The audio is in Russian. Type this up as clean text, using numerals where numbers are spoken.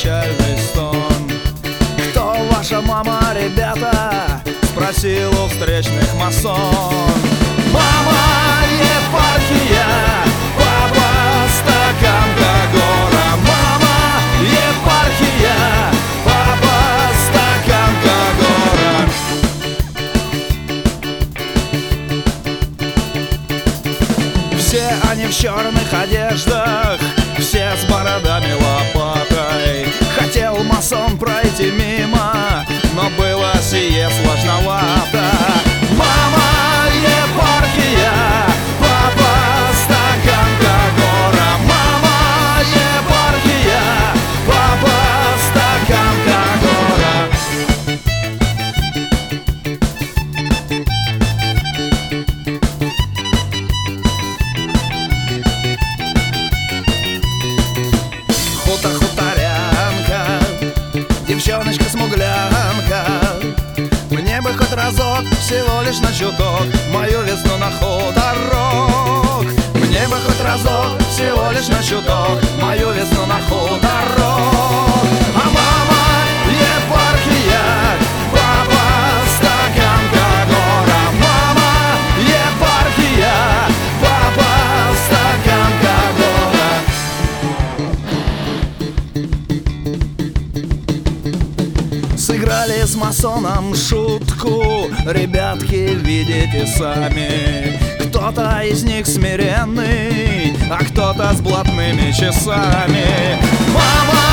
печальный стон. Кто ваша мама, ребята? Спросил у встречных масон. Мама, епархия, папа, стакан Когора. Мама, епархия, папа, стакан Когора. Все они в черных одеждах, все с бородами лопатой. Хотел масон пройти мимо, но было сие сложновато. Мама, епархия, папа, стакан Когора. Мама, епархия, папа, стакан Когора. Хуторянка, девчоночка-смуглянка, мне бы хоть разок, всего лишь на чуток, мою весну на хуторок. Мне бы хоть разок, всего лишь на чуток, мою весну на хуторок. А мама, епархия, папа, стакан Когора. Мама, епархия, папа, стакан Когора. Сыграли с масоном шутку, ребятки, видите сами. Кто-то из них смиренный, а кто-то с блатными часами. Мама,